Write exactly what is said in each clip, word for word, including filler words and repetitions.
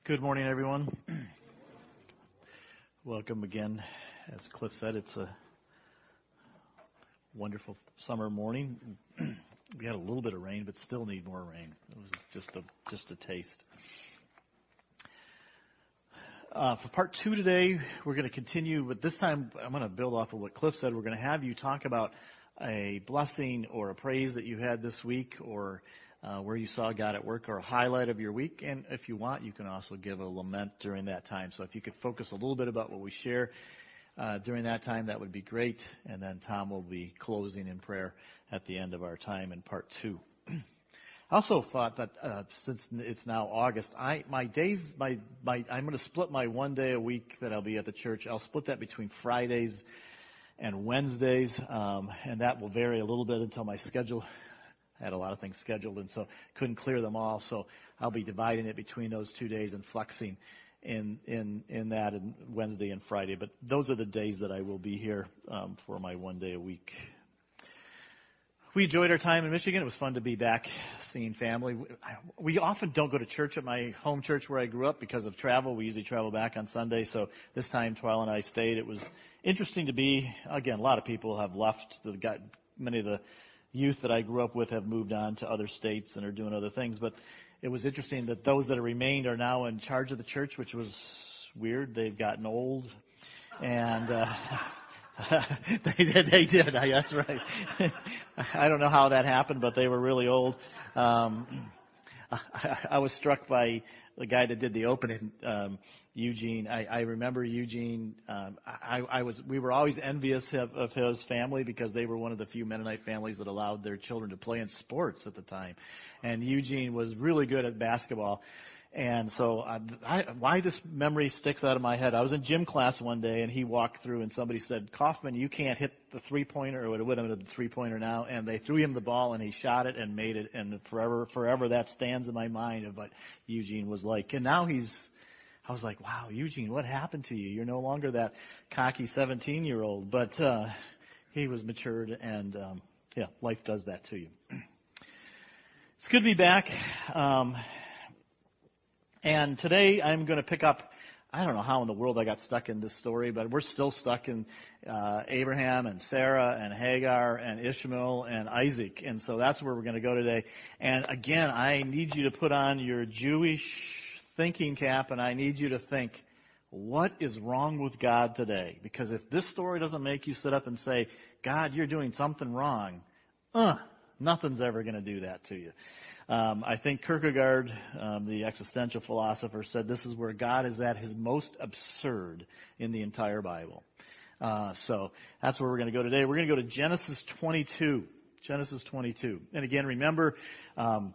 Good morning, everyone. Welcome again. As Cliff said, it's a wonderful summer morning. We had a little bit of rain, but still need more rain. It was just a just a taste. Uh, for part two today, we're going to continue, but this time I'm going to build off of what Cliff said. We're going to have you talk about a blessing or a praise that you had this week, or Uh, where you saw God at work, or a highlight of your week. And if you want, you can also give a lament during that time. So if you could focus a little bit about what we share uh, during that time, that would be great. And then Tom will be closing in prayer at the end of our time in part two. I also thought that uh, since it's now August, I my days, my my I'm going to split my one day a week that I'll be at the church. I'll split that between Fridays and Wednesdays, um, and that will vary a little bit until my schedule. I had a lot of things scheduled, and so couldn't clear them all. So I'll be dividing it between those two days and flexing in in in that and Wednesday and Friday. But those are the days that I will be here um, for my one day a week. We enjoyed our time in Michigan. It was fun to be back seeing family. We often don't go to church at my home church where I grew up because of travel. We usually travel back on Sunday. So this time, Twyla and I stayed. It was interesting to be. Again, a lot of people have left. The got many of the youth that I grew up with have moved on to other states and are doing other things. But it was interesting that those that have remained are now in charge of the church, which was weird. They've gotten old. And uh, they did. They did. I, that's right. I don't know how that happened, but they were really old. Um, I, I was struck by the guy that did the opening, um, Eugene. I, I remember Eugene. Um, I, I was. We were always envious of, of his family because they were one of the few Mennonite families that allowed their children to play in sports at the time. And Eugene was really good at basketball. And so I, I, why this memory sticks out of my head, I was in gym class one day, and he walked through, and somebody said, "Kaufman, you can't hit the three-pointer," or it would have been a three-pointer now, and they threw him the ball, and he shot it and made it, and forever, forever that stands in my mind of what Eugene was like. And now he's, I was like, wow, Eugene, what happened to you? You're no longer that cocky seventeen-year-old, but uh, he was matured, and um, yeah, life does that to you. It's good to be back. Um, And today I'm going to pick up, I don't know how in the world I got stuck in this story, but we're still stuck in uh, Abraham and Sarah and Hagar and Ishmael and Isaac. And so that's where we're going to go today. And again, I need you to put on your Jewish thinking cap, and I need you to think, what is wrong with God today? Because if this story doesn't make you sit up and say, God, you're doing something wrong, uh, nothing's ever going to do that to you. Um, I think Kierkegaard, um, the existential philosopher, said this is where God is at his most absurd in the entire Bible. Uh, so that's where we're going to go today. We're going to go to Genesis twenty-two. Genesis twenty-two. And again, remember, um,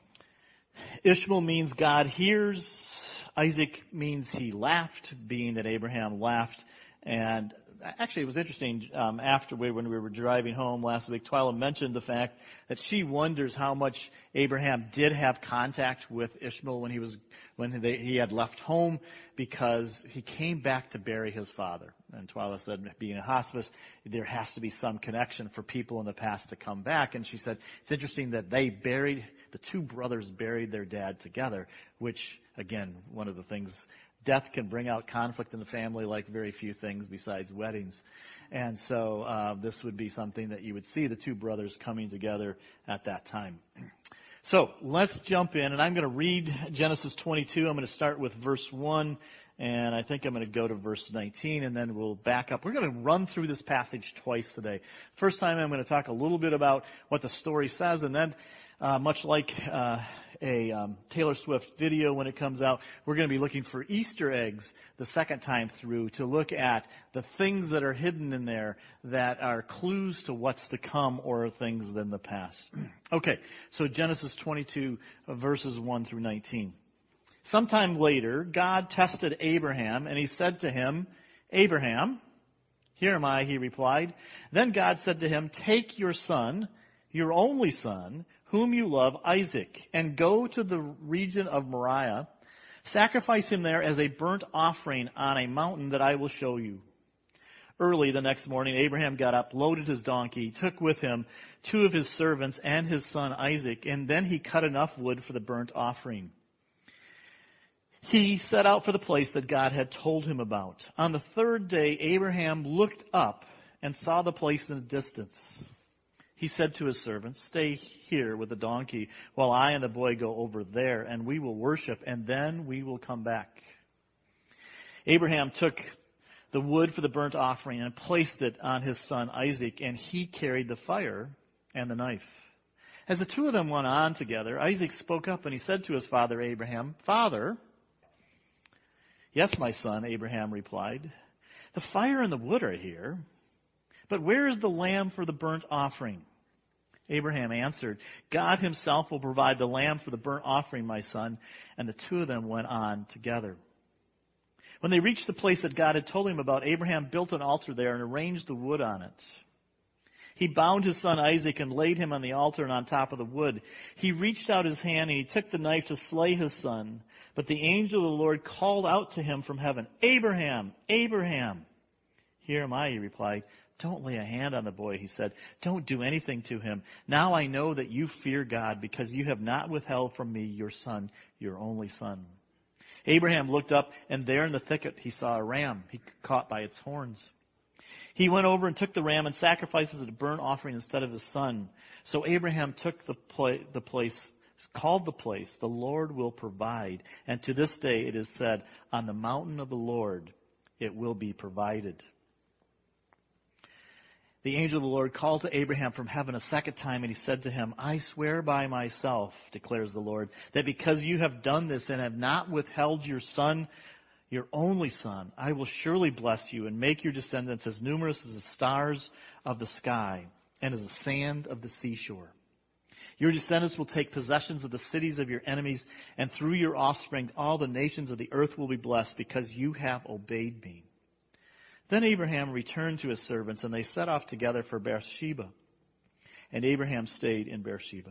Ishmael means God hears. Isaac means he laughed, being that Abraham laughed. And actually, it was interesting, um, after we, when we were driving home last week, Twyla mentioned the fact that she wonders how much Abraham did have contact with Ishmael when he was, when they, he had left home, because he came back to bury his father. And Twyla said, being a hospice, there has to be some connection for people in the past to come back. And she said, it's interesting that they buried, the two brothers buried their dad together, which, again, one of the things, death can bring out conflict in the family like very few things besides weddings. And so uh, this would be something that you would see the two brothers coming together at that time. So let's jump in, and I'm going to read Genesis twenty-two. I'm going to start with verse one, and I think I'm going to go to verse nineteen, and then we'll back up. We're going to run through this passage twice today. First time I'm going to talk a little bit about what the story says, and then uh, much like uh, a um, Taylor Swift video when it comes out, we're going to be looking for Easter eggs the second time through to look at the things that are hidden in there that are clues to what's to come or things in the past. Okay, so Genesis twenty-two, verses one through nineteen. Sometime later, God tested Abraham, and he said to him, Abraham, here am I, he replied. Then God said to him, take your son, your only son, whom you love, Isaac, and go to the region of Moriah. Sacrifice him there as a burnt offering on a mountain that I will show you. Early the next morning, Abraham got up, loaded his donkey, took with him two of his servants and his son Isaac, and then he cut enough wood for the burnt offering. he set out for the place that God had told him about. On the third day, Abraham looked up and saw the place in the distance. He said to his servants, "Stay here with the donkey while I and the boy go over there, and we will worship, and then we will come back." Abraham took the wood for the burnt offering and placed it on his son Isaac, and he carried the fire and the knife. As the two of them went on together, Isaac spoke up and he said to his father Abraham, "Father." "Yes, my son," Abraham replied. "The fire and the wood are here, but where is the lamb for the burnt offering?" Abraham answered, "God himself will provide the lamb for the burnt offering, my son." And the two of them went on together. When they reached the place that God had told him about, Abraham built an altar there and arranged the wood on it. He bound his son Isaac and laid him on the altar and on top of the wood. He reached out his hand and he took the knife to slay his son. But the angel of the Lord called out to him from heaven, "Abraham, Abraham." "Here am I," he replied. "Don't lay a hand on the boy," he said. "Don't do anything to him. Now I know that you fear God because you have not withheld from me your son, your only son." Abraham looked up, and there in the thicket he saw a ram he caught by its horns. He went over and took the ram and sacrificed it as a burnt offering instead of his son. So Abraham took the, pla- the place, called the place, "The Lord will provide." And to this day it is said, "On the mountain of the Lord it will be provided." The angel of the Lord called to Abraham from heaven a second time, and he said to him, "I swear by myself, declares the Lord, that because you have done this and have not withheld your son, your only son, I will surely bless you and make your descendants as numerous as the stars of the sky and as the sand of the seashore. Your descendants will take possessions of the cities of your enemies, and through your offspring all the nations of the earth will be blessed because you have obeyed me." Then Abraham returned to his servants, and they set off together for Beersheba. And Abraham stayed in Beersheba.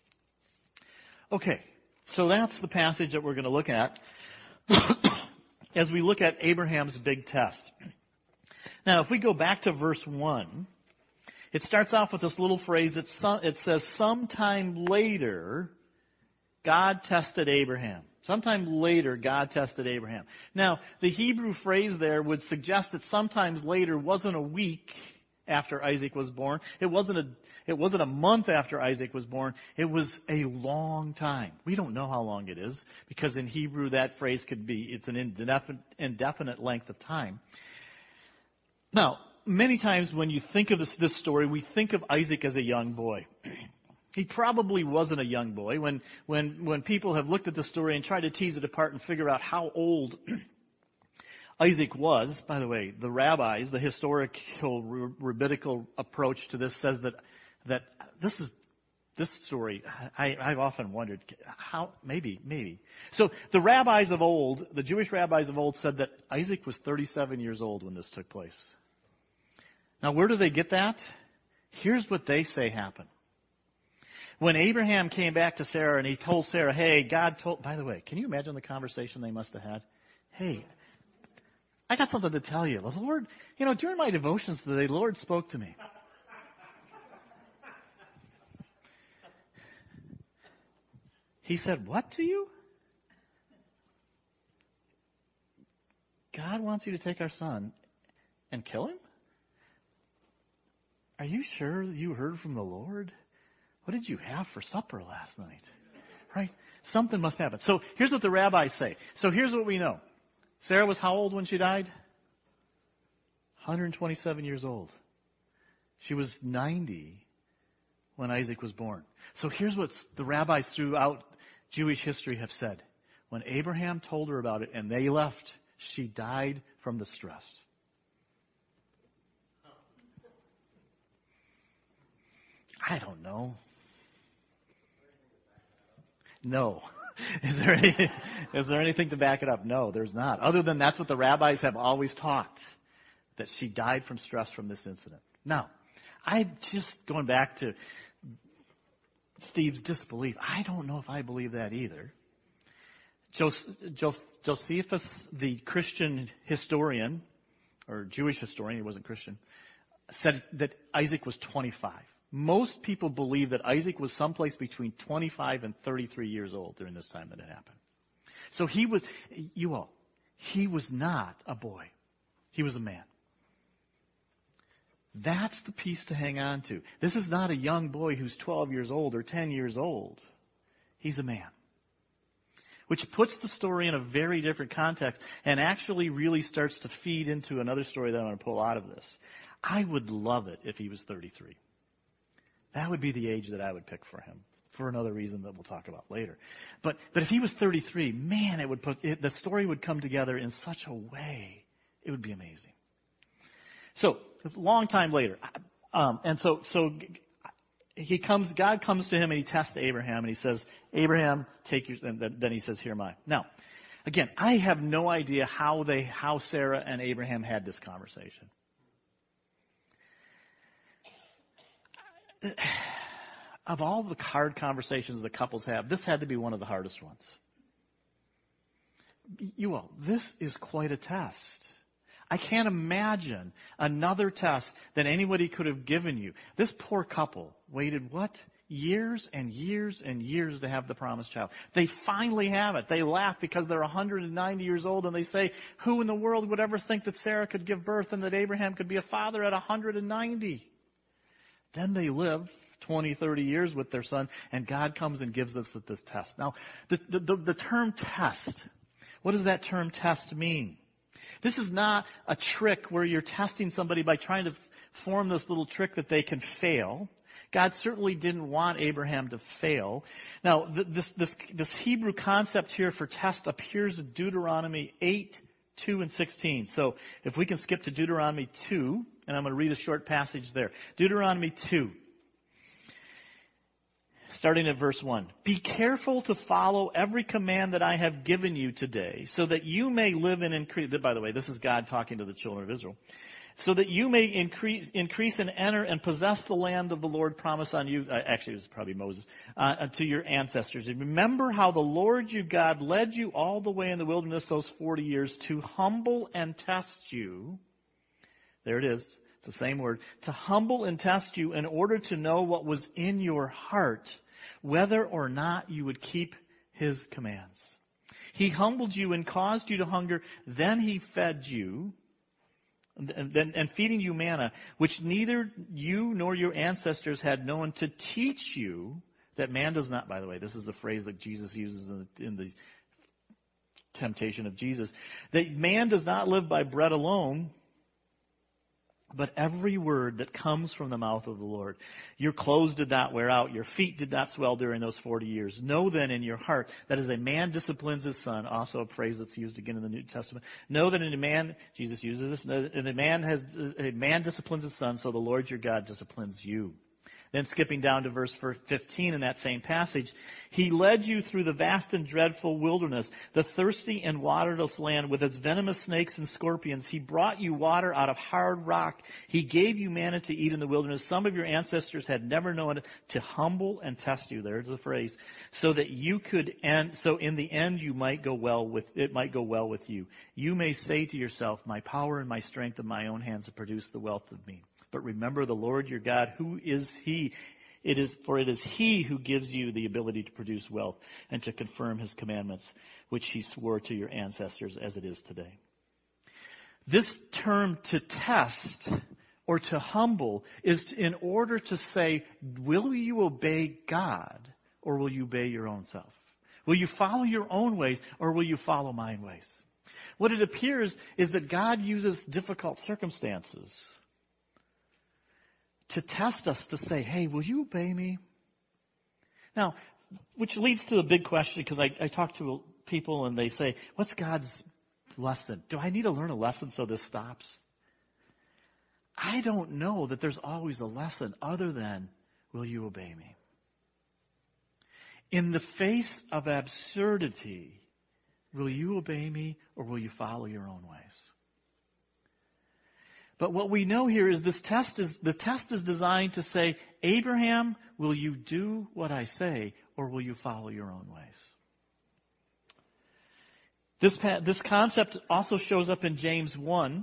Okay, so that's the passage that we're going to look at as we look at Abraham's big test. Now, if we go back to verse one, it starts off with this little phrase that some, it says, "Sometime later, God tested Abraham." Sometime later, God tested Abraham. Now, the Hebrew phrase there would suggest that sometimes later wasn't a week after Isaac was born. It wasn't a, it wasn't a month after Isaac was born. It was a long time. We don't know how long it is, because in Hebrew that phrase could be, it's an indefinite, indefinite length of time. Now, many times when you think of this, this story, we think of Isaac as a young boy. He probably wasn't a young boy. When, when, when people have looked at the story and tried to tease it apart and figure out how old Isaac was, by the way, the rabbis, the historical rabbinical approach to this says that, that this is, this story, I, I've often wondered how, maybe, maybe. So the rabbis of old, the Jewish rabbis of old said that Isaac was thirty-seven years old when this took place. Now where do they get that? Here's what they say happened. When Abraham came back to Sarah and he told Sarah, "Hey, God told," by the way, can you imagine the conversation they must have had? "Hey, I got something to tell you. The Lord, you know, during my devotions today, the Lord spoke to me." He said, "What to you?" "God wants you to take our son and kill him? Are you sure you heard from the Lord? What did you have for supper last night?" Right? Something must happen. So here's what the rabbis say. So here's what we know. Sarah was how old when she died? one hundred twenty-seven years old. She was ninety when Isaac was born. So here's what the rabbis throughout Jewish history have said. When Abraham told her about it and they left, she died from the stress. I don't know. No. Is there any, is there anything to back it up? No, there's not. Other than that's what the rabbis have always taught, that she died from stress from this incident. Now, I just, going back to Steve's disbelief, I don't know if I believe that either. Jos, jo, Josephus, the Christian historian, or Jewish historian, he wasn't Christian, said that Isaac was twenty-five. Most people believe that Isaac was someplace between twenty-five and thirty-three years old during this time that it happened. So he was, you all, he was not a boy. He was a man. That's the piece to hang on to. This is not a young boy who's twelve years old or ten years old. He's a man. Which puts the story in a very different context and actually really starts to feed into another story that I want to pull out of this. I would love it if he was thirty-three. That would be the age that I would pick for him, for another reason that we'll talk about later. But but if he was thirty-three, man, it would put it, the story would come together in such a way. It would be amazing. So, it's a long time later. Um, and so so he comes, God comes to him and he tests Abraham and he says, Abraham, take your, and then he says, here am I. Now, again, I have no idea how they, how Sarah and Abraham had this conversation. Of all the hard conversations that couples have, this had to be one of the hardest ones. You all, this is quite a test. I can't imagine another test that anybody could have given you. This poor couple waited, what? Years and years and years to have the promised child. They finally have it. They laugh because they're one hundred ninety years old and they say, who in the world would ever think that Sarah could give birth and that Abraham could be a father at one hundred ninety? Then they live twenty, thirty years with their son and God comes and gives us this test. Now, the, the, the, the term test, what does that term test mean? This is not a trick where you're testing somebody by trying to f- form this little trick that they can fail. God certainly didn't want Abraham to fail. Now, th- this, this, this Hebrew concept here for test appears in Deuteronomy eight, two, and sixteen. So if we can skip to Deuteronomy two, and I'm going to read a short passage there. Deuteronomy two. Starting at verse one. Be careful to follow every command that I have given you today, so that you may live and increase. By the way, this is God talking to the children of Israel. So that you may increase, increase and enter and possess the land of the Lord promised on you. Uh, actually, it was probably Moses, uh, to your ancestors. And remember how the Lord your God led you all the way in the wilderness those forty years to humble and test you. There it is. It's the same word. To humble and test you in order to know what was in your heart, whether or not you would keep his commands. He humbled you and caused you to hunger. Then he fed you, and, and, and feeding you manna, which neither you nor your ancestors had known, to teach you that man does not, by the way, this is the phrase that Jesus uses in the, in the temptation of Jesus, that man does not live by bread alone, but every word that comes from the mouth of the Lord. Your clothes did not wear out. Your feet did not swell during those forty years. Know then in your heart that as a man disciplines his son, also a phrase that's used again in the New Testament. Know that in a man, Jesus uses this, and a man has, a man disciplines his son, so the Lord your God disciplines you. Then skipping down to verse fifteen in that same passage, he led you through the vast and dreadful wilderness, the thirsty and waterless land with its venomous snakes and scorpions. He brought you water out of hard rock. He gave you manna to eat in the wilderness. Some of your ancestors had never known it, to humble and test you. There's the phrase. So that you could end, so in the end you might go well with, it might go well with you. You may say to yourself, my power and my strength in my own hands have produced the wealth of me. But remember the Lord your God, who is He? It is, for it is He who gives you the ability to produce wealth and to confirm His commandments, which He swore to your ancestors as it is today. This term to test or to humble is in order to say, will you obey God or will you obey your own self? Will you follow your own ways or will you follow mine ways? What it appears is that God uses difficult circumstances to test us, to say, hey, will you obey me? Now, which leads to the big question, because I, I talk to people and they say, what's God's lesson? Do I need to learn a lesson so this stops? I don't know that there's always a lesson other than, will you obey me? In the face of absurdity, will you obey me or will you follow your own ways? But what we know here is this test is, the test is designed to say, Abraham, will you do what I say, or will you follow your own ways? This, this concept also shows up in James one.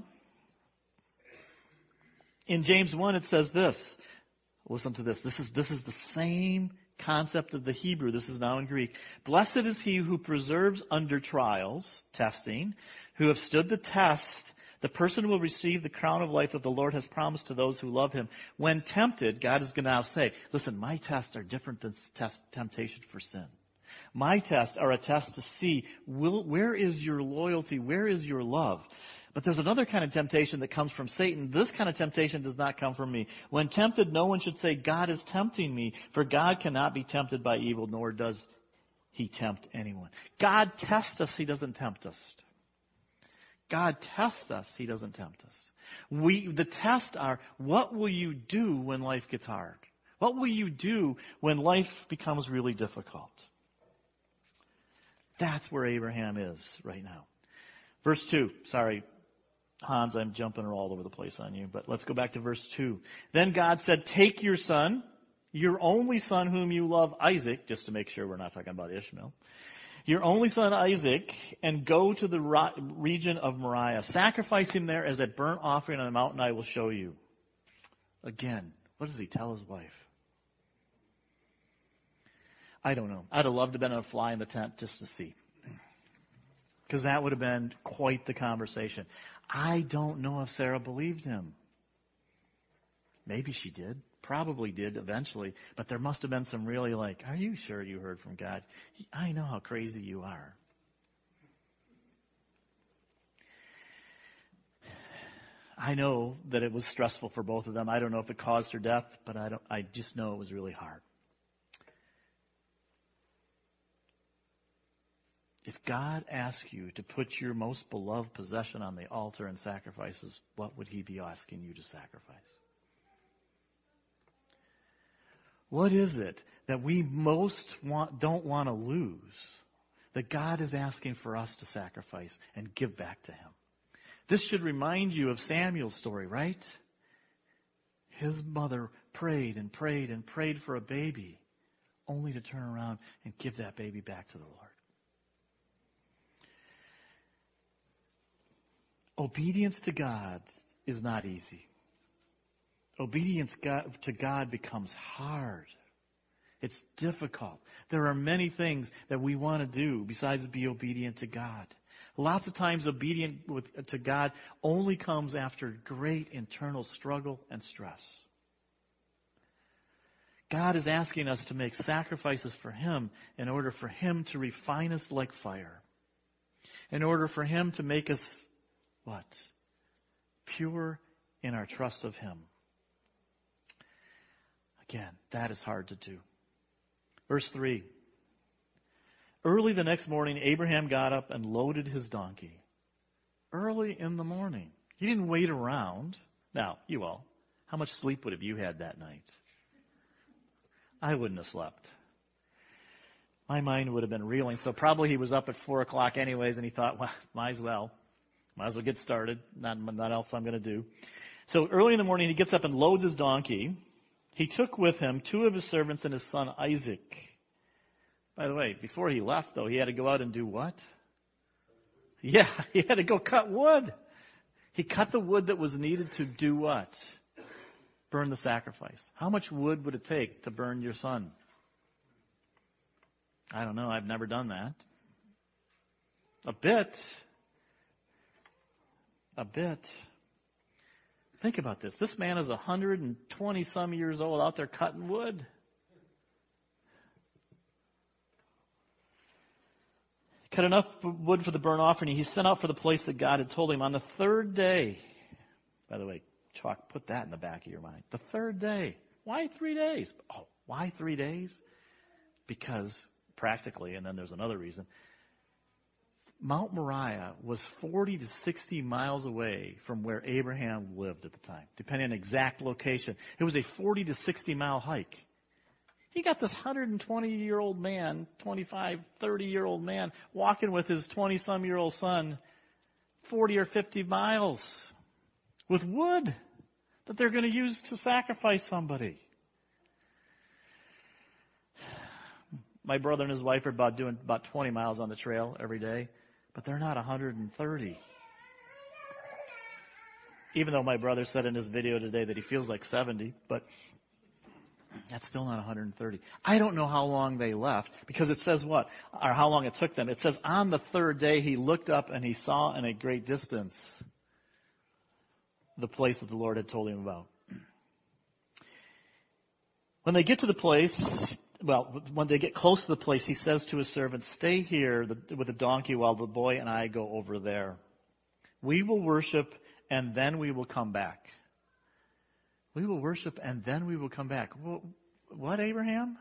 In James one, it says this. Listen to this. This is, this is the same concept of the Hebrew. This is now in Greek. Blessed is he who preserves under trials, testing, who have stood the test. The person will receive the crown of life that the Lord has promised to those who love him. When tempted, God is going to now say, listen, my tests are different than test, temptation for sin. My tests are a test to see, will, where is your loyalty? Where is your love? But there's another kind of temptation that comes from Satan. This kind of temptation does not come from me. When tempted, no one should say, God is tempting me, for God cannot be tempted by evil, nor does he tempt anyone. God tests us, he doesn't tempt us. God tests us, he doesn't tempt us. We, the tests are, what will you do when life gets hard? What will you do when life becomes really difficult? That's where Abraham is right now. Verse two, sorry, Hans, I'm jumping all over the place on you, but let's go back to verse two. Then God said, take your son, your only son whom you love, Isaac, just to make sure we're not talking about Ishmael, your only son Isaac, and go to the region of Moriah. Sacrifice him there as a burnt offering on the mountain I will show you. Again, what does he tell his wife? I don't know. I'd have loved to have been a fly in the tent just to see. Because that would have been quite the conversation. I don't know if Sarah believed him. Maybe she did. Probably did eventually. But there must have been some really like, are you sure you heard from God? I know how crazy you are. I know that it was stressful for both of them. I don't know if it caused her death, but I don't. I just know it was really hard. If God asked you to put your most beloved possession on the altar and sacrifices, what would he be asking you to sacrifice? What is it that we most want, don't want to lose, that God is asking for us to sacrifice and give back to him? This should remind you of Samuel's story, right? His mother prayed and prayed and prayed for a baby, only to turn around and give that baby back to the Lord. Obedience to God is not easy. Obedience to God becomes hard. It's difficult. There are many things that we want to do besides be obedient to God. Lots of times obedience to God only comes after great internal struggle and stress. God is asking us to make sacrifices for him in order for him to refine us like fire. In order for him to make us what? Pure in our trust of him. Again, that is hard to do. Verse three. Early the next morning, Abraham got up and loaded his donkey. Early in the morning. He didn't wait around. Now, you all, how much sleep would have you had that night? I wouldn't have slept. My mind would have been reeling. So probably he was up at four o'clock anyways, and he thought, well, might as well. Might as well get started. Not, not else I'm going to do. So early in the morning, he gets up and loads his donkey. He took with him two of his servants and his son Isaac. By the way, before he left, though, he had to go out and do what? Yeah, he had to go cut wood. He cut the wood that was needed to do what? Burn the sacrifice. How much wood would it take to burn your son? I don't know. I've never done that. A bit. A bit. Think about this. This man is one hundred twenty some years old out there cutting wood. Cut enough wood for the burnt offering. He sent out for the place that God had told him on the third day. By the way, Chuck, put that in the back of your mind. The third day. Why three days? Oh, why three days? Because practically, and then there's another reason, Mount Moriah was forty to sixty miles away from where Abraham lived at the time, depending on exact location. It was a forty to sixty mile hike. He got this one hundred twenty-year-old man, twenty-five, thirty-year-old man, walking with his twenty-some-year-old son forty or fifty miles with wood that they're going to use to sacrifice somebody. My brother and his wife are about doing about twenty miles on the trail every day, but they're not one hundred thirty. Even though my brother said in his video today that he feels like seventy, but That's still not one hundred thirty. I don't know how long they left, because it says what? Or how long it took them. It says on the third day he looked up and he saw in a great distance the place that the Lord had told him about. When they get to the place, well, when they get close to the place, he says to his servant, "Stay here with the donkey while the boy and I go over there. We will worship and then we will come back." We will worship and then we will come back. What, Abraham?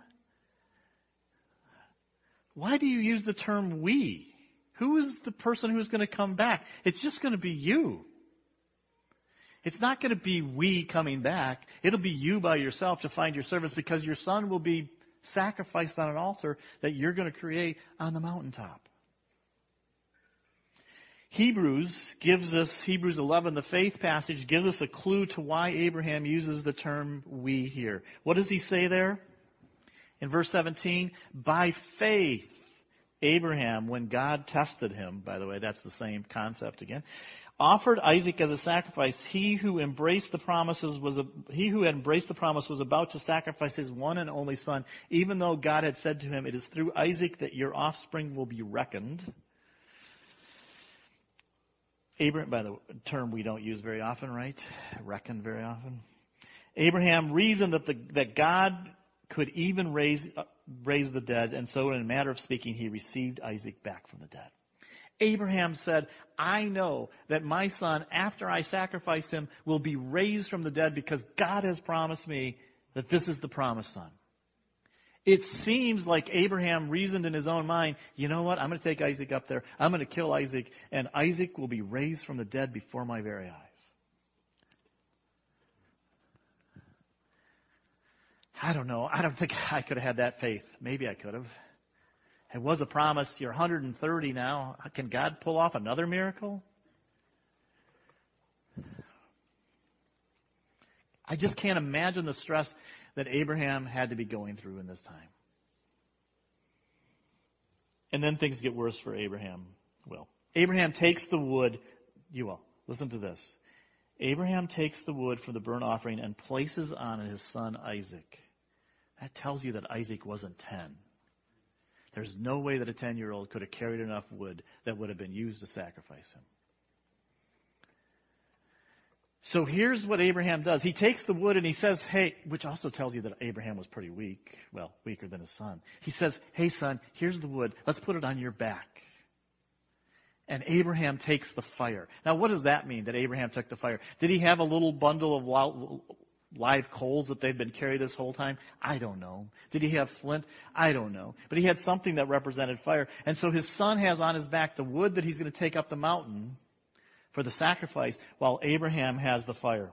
Why do you use the term we? Who is the person who's going to come back? It's just going to be you. It's not going to be we coming back. It'll be you by yourself to find your servants, because your son will be sacrificed on an altar that you're going to create on the mountaintop. Hebrews gives us, Hebrews eleven, the faith passage, gives us a clue to why Abraham uses the term we here. What does he say there? In verse seventeen, by faith, Abraham, when God tested him, by the way, that's the same concept again, offered Isaac as a sacrifice. He who embraced the promises was a, he who had embraced the promise was about to sacrifice his one and only son, even though God had said to him, "It is through Isaac that your offspring will be reckoned." Abraham, by the term we don't use very often, right? Reckon very often. Abraham reasoned that the that God could even raise uh, raise the dead, and so in a matter of speaking, he received Isaac back from the dead. Abraham said, "I know that my son, after I sacrifice him, will be raised from the dead, because God has promised me that this is the promised son." It seems like Abraham reasoned in his own mind, you know what, I'm going to take Isaac up there, I'm going to kill Isaac, and Isaac will be raised from the dead before my very eyes. I don't know. I don't think I could have had that faith. Maybe I could have. It was a promise. You're one hundred thirty now. Can God pull off another miracle? I just can't imagine the stress that Abraham had to be going through in this time. And then things get worse for Abraham. Well, Abraham takes the wood. You will. Listen to this. Abraham takes the wood for the burnt offering and places on it his son Isaac. That tells you that Isaac wasn't ten. There's no way that a ten-year-old could have carried enough wood that would have been used to sacrifice him. So here's what Abraham does. He takes the wood and he says, hey, which also tells you that Abraham was pretty weak. Well, weaker than his son. He says, hey, son, here's the wood. Let's put it on your back. And Abraham takes the fire. Now, what does that mean, that Abraham took the fire? Did he have a little bundle of live coals that they'd been carried this whole time? I don't know. Did he have flint? I don't know. But he had something that represented fire. And so his son has on his back the wood that he's going to take up the mountain for the sacrifice, while Abraham has the fire.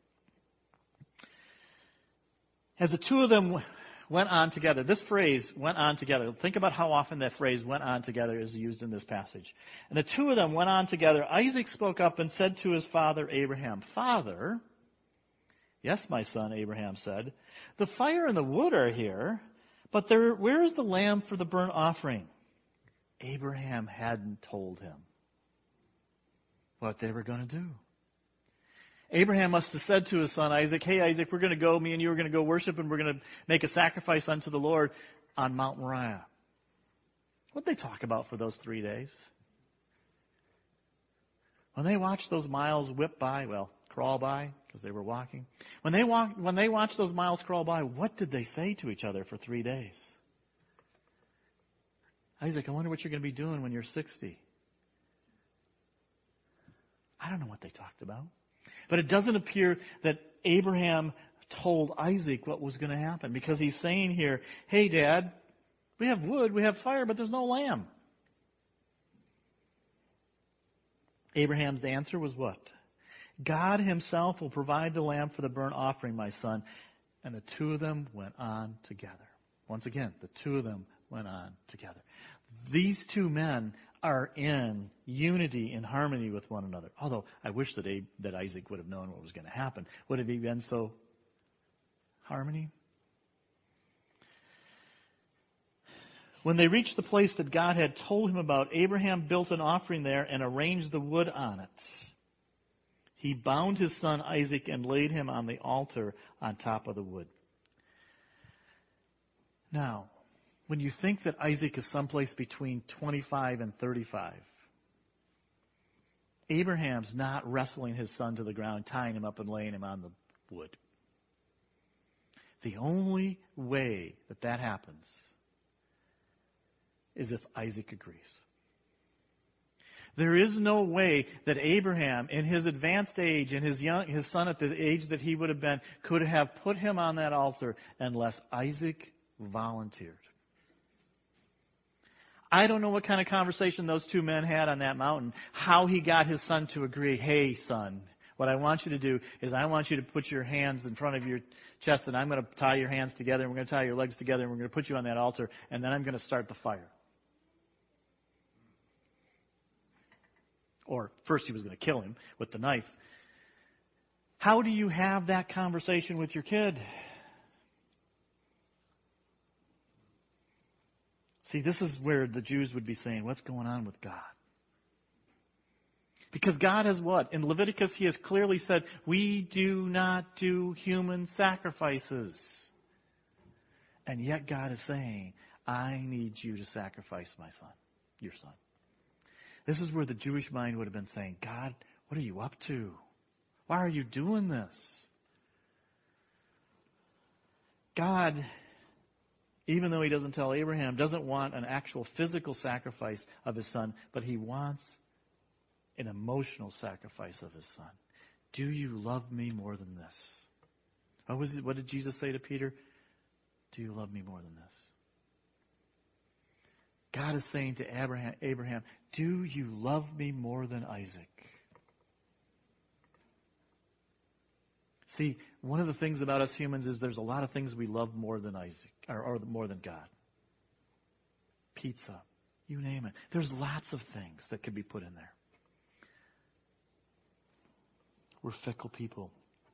As the two of them went on together, this phrase, went on together, think about how often that phrase, went on together, is used in this passage. And the two of them went on together. Isaac spoke up and said to his father Abraham, "Father." "Yes, my son," Abraham said. "The fire and the wood are here, but there, where is the lamb for the burnt offering?" Abraham hadn't told him what they were going to do. Abraham must have said to his son Isaac, "Hey, Isaac, we're going to go, me and you are going to go worship, and we're going to make a sacrifice unto the Lord on Mount Moriah." What did they talk about for those three days? When they watched those miles whip by, well, crawl by, because they were walking. When they walk, when they watched those miles crawl by, what did they say to each other for three days? Isaac, I wonder what you're going to be doing when you're sixty. I don't know what they talked about. But it doesn't appear that Abraham told Isaac what was going to happen, because he's saying here, hey, Dad, we have wood, we have fire, but there's no lamb. Abraham's answer was what? God himself will provide the lamb for the burnt offering, my son. And the two of them went on together. Once again, the two of them went on together. These two men are in unity and harmony with one another. Although I wish that Abe, that Isaac would have known what was going to happen. Would it have been so harmony? When they reached the place that God had told him about, Abraham built an offering there and arranged the wood on it. He bound his son Isaac and laid him on the altar on top of the wood. Now, when you think that Isaac is someplace between twenty-five and thirty-five, Abraham's not wrestling his son to the ground, tying him up and laying him on the wood. The only way that that happens is if Isaac agrees. There is no way that Abraham, in his advanced age, and his young, his son at the age that he would have been, could have put him on that altar unless Isaac volunteered. I don't know what kind of conversation those two men had on that mountain, how he got his son to agree, hey, son, what I want you to do is I want you to put your hands in front of your chest, and I'm going to tie your hands together, and we're going to tie your legs together, and we're going to put you on that altar, and then I'm going to start the fire. Or first he was going to kill him with the knife. How do you have that conversation with your kid? See, this is where the Jews would be saying, what's going on with God? Because God has what? In Leviticus, he has clearly said, we do not do human sacrifices. And yet God is saying, I need you to sacrifice my son, your son. This is where the Jewish mind would have been saying, God, what are you up to? Why are you doing this? God, even though he doesn't tell Abraham, doesn't want an actual physical sacrifice of his son, but he wants an emotional sacrifice of his son. Do you love me more than this? What was it, what did Jesus say to Peter? Do you love me more than this? God is saying to Abraham, Abraham, do you love me more than Isaac? See, one of the things about us humans is there's a lot of things we love more than Isaac, or, or more than God. Pizza, you name it. There's lots of things that could be put in there. We're fickle people.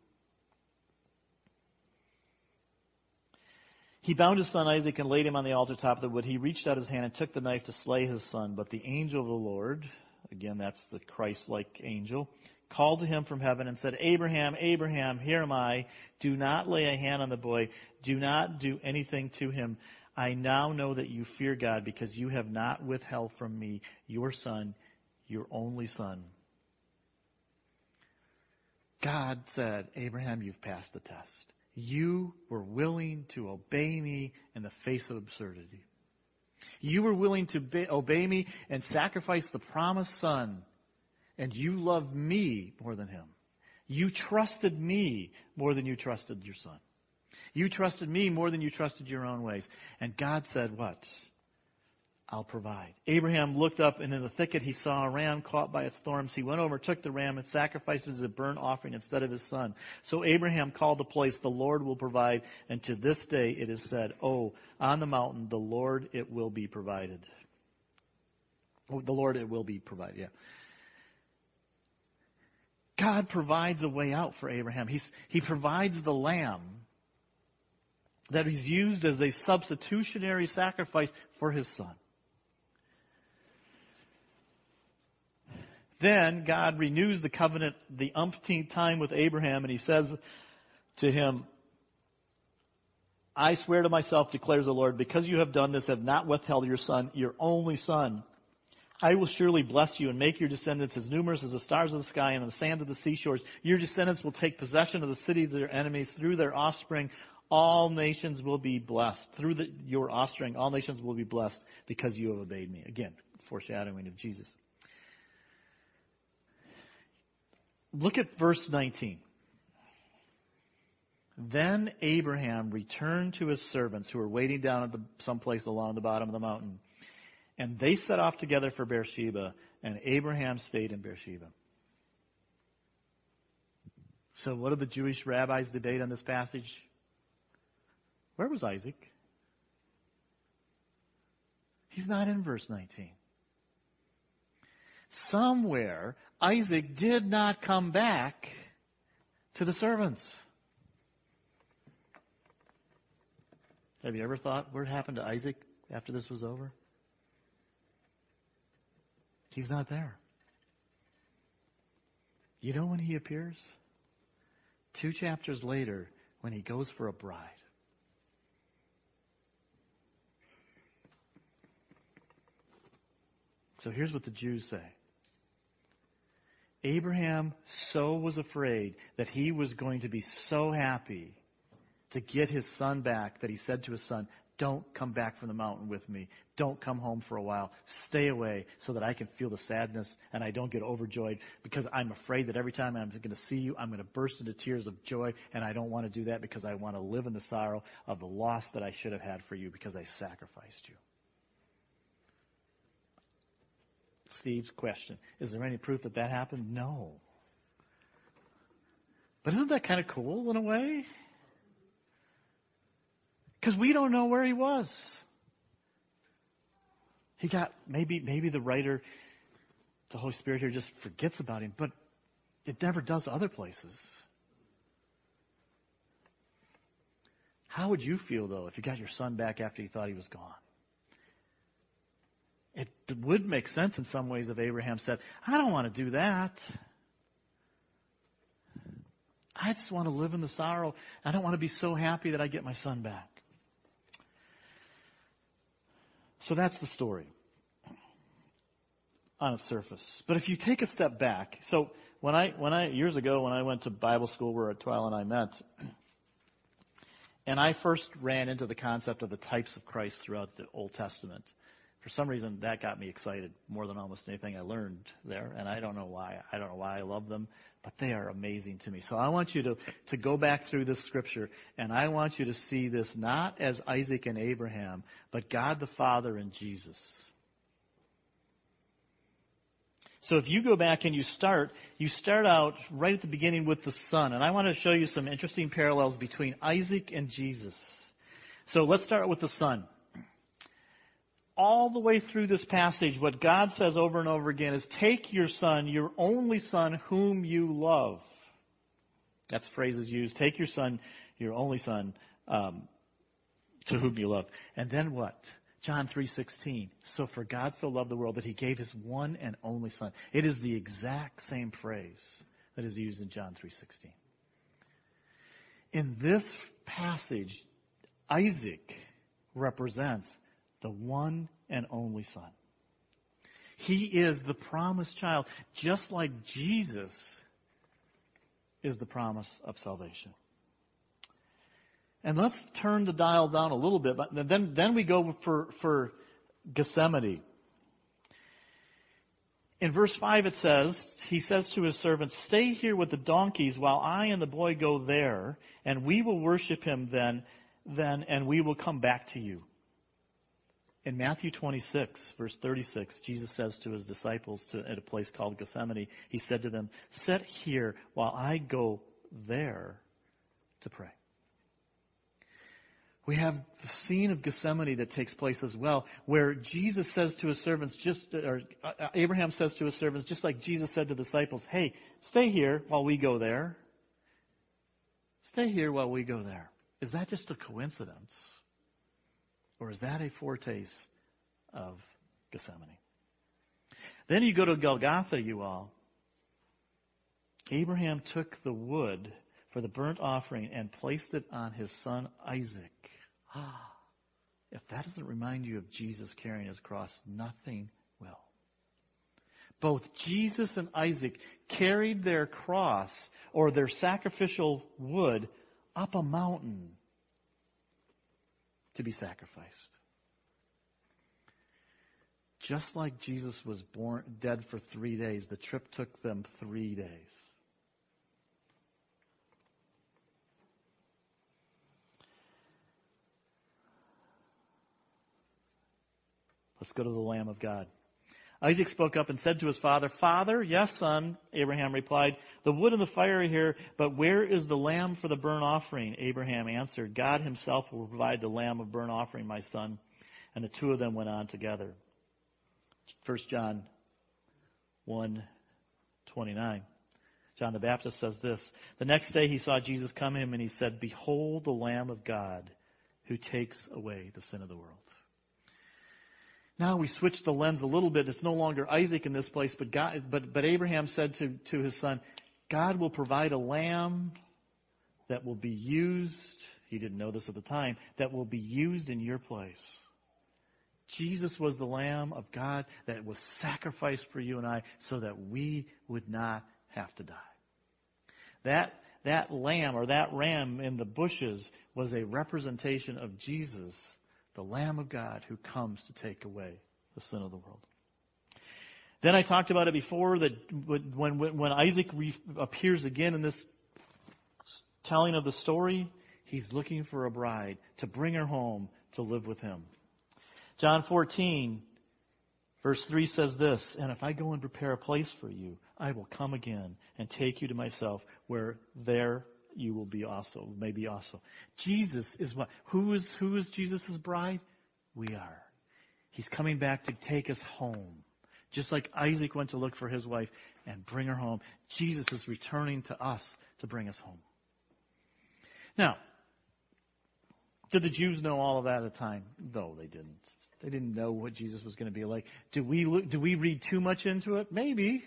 He bound his son Isaac and laid him on the altar top of the wood. He reached out his hand and took the knife to slay his son. But the angel of the Lord, again, that's the Christ-like angel, called to him from heaven and said, Abraham, Abraham, here am I. Do not lay a hand on the boy. Do not do anything to him. I now know that you fear God because you have not withheld from me your son, your only son. God said, Abraham, you've passed the test. You were willing to obey me in the face of absurdity. You were willing to be, obey me and sacrifice the promised son, and you loved me more than him. You trusted me more than you trusted your son. You trusted me more than you trusted your own ways. And God said, what? I'll provide. Abraham looked up, and in the thicket he saw a ram caught by its thorns. He went over, took the ram, and sacrificed it as a burnt offering instead of his son. So Abraham called the place, the Lord will provide. And to this day it is said, oh, on the mountain, the Lord it will be provided. Oh, the Lord it will be provided, yeah. God provides a way out for Abraham. He's, he provides the lamb that is used as a substitutionary sacrifice for his son. Then God renews the covenant the umpteenth time with Abraham, and he says to him, I swear to myself, declares the Lord, because you have done this, have not withheld your son, your only son, I will surely bless you and make your descendants as numerous as the stars of the sky and the sands of the seashores. Your descendants will take possession of the city of their enemies. Through their offspring, all nations will be blessed. Through the, your offspring, all nations will be blessed because you have obeyed me. Again, foreshadowing of Jesus. Look at verse nineteen. Then Abraham returned to his servants who were waiting down at the, someplace along the bottom of the mountain. And they set off together for Beersheba, and Abraham stayed in Beersheba. So what did the Jewish rabbis debate on this passage? Where was Isaac? He's not in verse nineteen. Somewhere, Isaac did not come back to the servants. Have you ever thought what happened to Isaac after this was over? He's not there. You know when he appears? Two chapters later, when he goes for a bride. So here's what the Jews say. Abraham so was afraid that he was going to be so happy to get his son back that he said to his son, don't come back from the mountain with me. Don't come home for a while. Stay away so that I can feel the sadness and I don't get overjoyed, because I'm afraid that every time I'm going to see you, I'm going to burst into tears of joy, and I don't want to do that because I want to live in the sorrow of the loss that I should have had for you because I sacrificed you. Steve's question, is there any proof that that happened? No. But isn't that kind of cool in a way? Because we don't know where he was. He got, maybe, maybe the writer, the Holy Spirit here just forgets about him, but it never does other places. How would you feel, though, if you got your son back after you thought he was gone? It would make sense in some ways if Abraham said, I don't want to do that. I just want to live in the sorrow. I don't want to be so happy that I get my son back. So that's the story on its surface. But if you take a step back, so when I, when I, years ago when I went to Bible school where Twyla and I met, and I first ran into the concept of the types of Christ throughout the Old Testament, for some reason that got me excited more than almost anything I learned there, and I don't know why. I don't know why I love them, but they are amazing to me. So I want you to, to go back through this scripture, and I want you to see this not as Isaac and Abraham, but God the Father and Jesus. So if you go back and you start, you start out right at the beginning with the son, and I want to show you some interesting parallels between Isaac and Jesus. So let's start with the son. All the way through this passage, what God says over and over again is, take your son, your only son, whom you love. That's phrases used. Take your son, your only son, um, to whom you love. And then what? John three sixteen. So for God so loved the world that he gave his one and only son. It is the exact same phrase that is used in John three sixteen. In this passage, Isaac represents the one and only son. He is the promised child, just like Jesus is the promise of salvation. And let's turn the dial down a little bit, but then, then we go for, for Gethsemane. In verse five it says, he says to his servants, stay here with the donkeys while I and the boy go there, and we will worship him then, then, and we will come back to you. In Matthew twenty-six, verse thirty-six, Jesus says to his disciples to, at a place called Gethsemane, he said to them, sit here while I go there to pray. We have the scene of Gethsemane that takes place as well, where Jesus says to his servants, just or Abraham says to his servants, just like Jesus said to the disciples, hey, stay here while we go there. Stay here while we go there. Is that just a coincidence? Or is that a foretaste of Gethsemane? Then you go to Golgotha, you all. Abraham took the wood for the burnt offering and placed it on his son Isaac. Ah, if that doesn't remind you of Jesus carrying his cross, nothing will. Both Jesus and Isaac carried their cross or their sacrificial wood up a mountain to be sacrificed. Just like Jesus was born dead for three days, the trip took them three days. Let's go to the Lamb of God. Isaac spoke up and said to his father, Father, yes, son, Abraham replied, the wood and the fire are here, but where is the lamb for the burnt offering? Abraham answered, God himself will provide the lamb of burnt offering, my son. And the two of them went on together. First John one twenty-nine. John the Baptist says this, the next day he saw Jesus come to him and he said, behold the Lamb of God who takes away the sin of the world. Now we switch the lens a little bit. It's no longer Isaac in this place, but God, but, but Abraham said to, to his son, God will provide a lamb that will be used, he didn't know this at the time, that will be used in your place. Jesus was the Lamb of God that was sacrificed for you and I so that we would not have to die. That, that lamb or that ram in the bushes was a representation of Jesus, the Lamb of God who comes to take away the sin of the world. Then I talked about it before that when, when, when Isaac re- appears again in this telling of the story, he's looking for a bride to bring her home to live with him. John fourteen, verse three says this, and if I go and prepare a place for you, I will come again and take you to myself, where there you will be also, maybe also. Jesus is what? Who is, who is Jesus' bride? We are. He's coming back to take us home. Just like Isaac went to look for his wife and bring her home, Jesus is returning to us to bring us home. Now, did the Jews know all of that at the time? No, they didn't. They didn't know what Jesus was going to be like. Do we look, do we read too much into it? Maybe.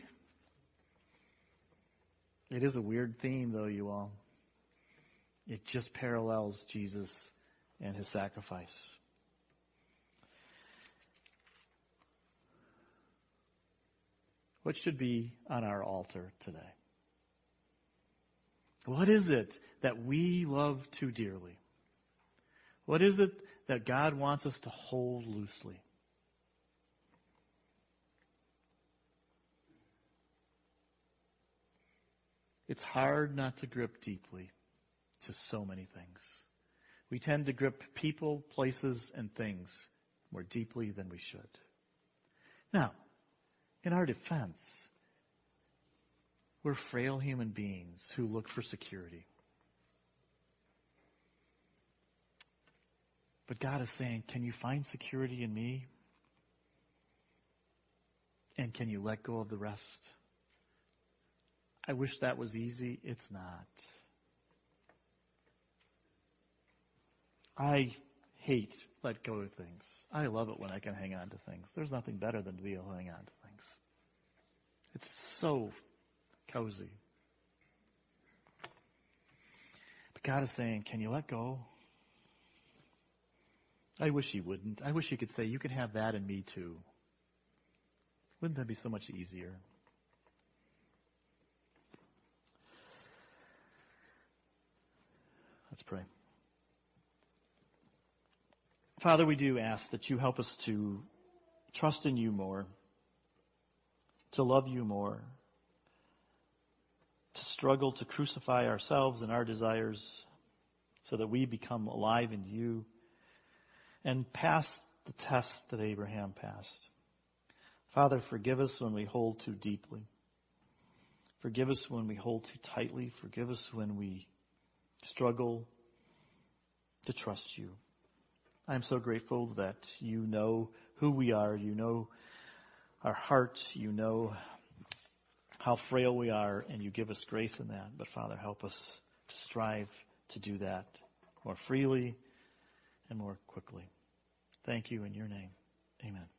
It is a weird theme, though, you all. It just parallels Jesus and his sacrifice. What should be on our altar today? What is it that we love too dearly? What is it that God wants us to hold loosely? It's hard not to grip deeply to so many things. We tend to grip people, places, and things more deeply than we should. Now, in our defense, we're frail human beings who look for security. But God is saying, can you find security in me? And can you let go of the rest? I wish that was easy. It's not. I hate let go of things. I love it when I can hang on to things. There's nothing better than to be able to hang on to things. It's so cozy. But God is saying, can you let go? I wish he wouldn't. I wish he could say, you can have that in me too. Wouldn't that be so much easier? Let's pray. Father, we do ask that you help us to trust in you more, to love you more, to struggle to crucify ourselves and our desires so that we become alive in you and pass the test that Abraham passed. Father, forgive us when we hold too deeply. Forgive us when we hold too tightly. Forgive us when we struggle to trust you. I'm so grateful that you know who we are. You know our hearts. You know how frail we are, and you give us grace in that. But Father, help us to strive to do that more freely and more quickly. Thank you in your name. Amen.